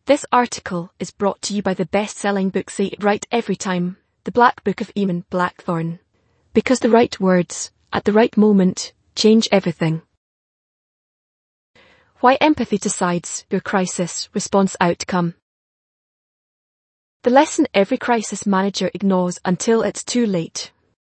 This article is brought to you by the best-selling book Say It Right Every Time, The Black Book of Eamon Blackthorne. Because the right words, at the right moment, change everything. Why empathy decides your crisis response outcome. The lesson every crisis manager ignores until it's too late.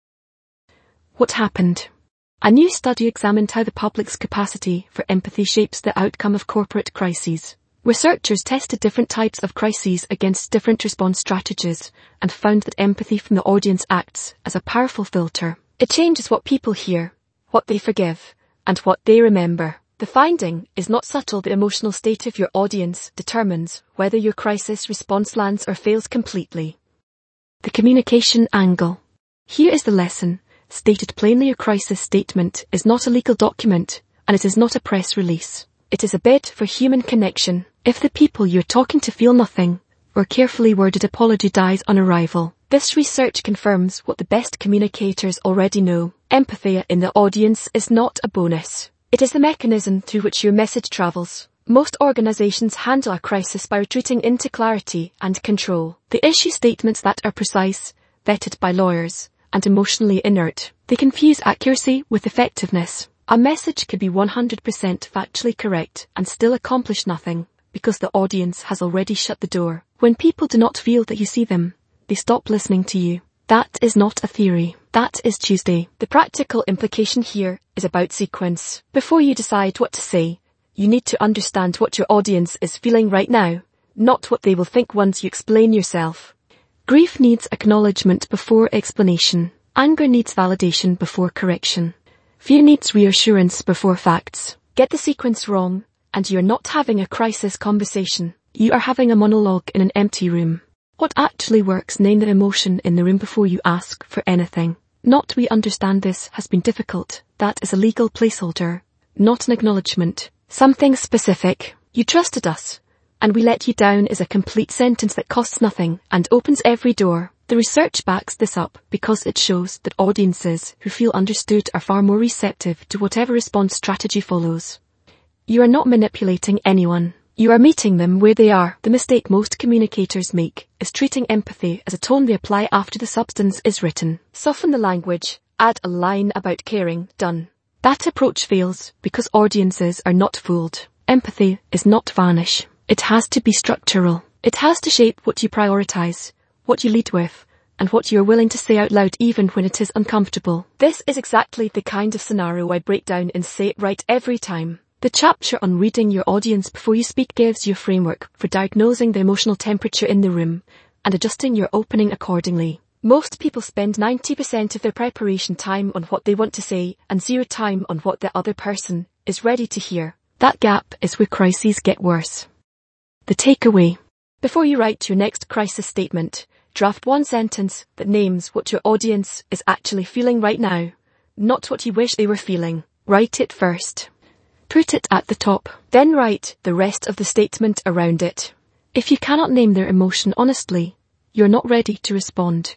What happened? A new study examined how the public's capacity for empathy shapes the outcome of corporate crises. Researchers tested different types of crises against different response strategies and found that empathy from the audience acts as a powerful filter. It changes what people hear, what they forgive, and what they remember. The finding is not subtle. The emotional state of your audience determines whether your crisis response lands or fails completely. The communication angle. Here is the lesson. Stated plainly, your crisis statement is not a legal document, and it is not a press release. It is a bid for human connection. If the people you're talking to feel nothing, or carefully worded apology dies on arrival, this research confirms what the best communicators already know. Empathy in the audience is not a bonus. It is the mechanism through which your message travels. Most organizations handle a crisis by retreating into clarity and control. They issue statements that are precise, vetted by lawyers, and emotionally inert. They confuse accuracy with effectiveness. A message could be 100% factually correct and still accomplish nothing, because the audience has already shut the door. When people do not feel that you see them, they stop listening to you. That is not a theory. That is Tuesday. The practical implication here is about sequence. Before you decide what to say, you need to understand what your audience is feeling right now, not what they will think once you explain yourself. Grief needs acknowledgement before explanation. Anger needs validation before correction. Fear needs reassurance before facts. Get the sequence wrong, and you're not having a crisis conversation. You are having a monologue in an empty room. What actually works? Name the emotion in the room before you ask for anything. Not "we understand this has been difficult." That is a legal placeholder, not an acknowledgement. Something specific. "You trusted us, and we let you down" is a complete sentence that costs nothing and opens every door. The research backs this up because it shows that audiences who feel understood are far more receptive to whatever response strategy follows. You are not manipulating anyone. You are meeting them where they are. The mistake most communicators make is treating empathy as a tone they apply after the substance is written. Soften the language, add a line about caring, done. That approach fails because audiences are not fooled. Empathy is not varnish. It has to be structural. It has to shape what you prioritize, what you lead with, and what you are willing to say out loud even when it is uncomfortable. This is exactly the kind of scenario I break down in Say It Right Every Time. The chapter on reading your audience before you speak gives you a framework for diagnosing the emotional temperature in the room and adjusting your opening accordingly. Most people spend 90% of their preparation time on what they want to say and 0 time on what the other person is ready to hear. That gap is where crises get worse. The takeaway. Before you write your next crisis statement, draft one sentence that names what your audience is actually feeling right now, not what you wish they were feeling. Write it first. Put it at the top, then write the rest of the statement around it. If you cannot name their emotion honestly, you're not ready to respond.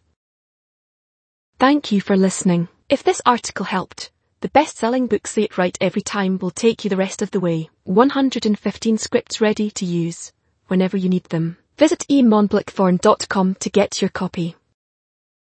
Thank you for listening. If this article helped, the best-selling book Say It Right Every Time will take you the rest of the way. 115 scripts ready to use whenever you need them. Visit eamonblackthorne.com to get your copy.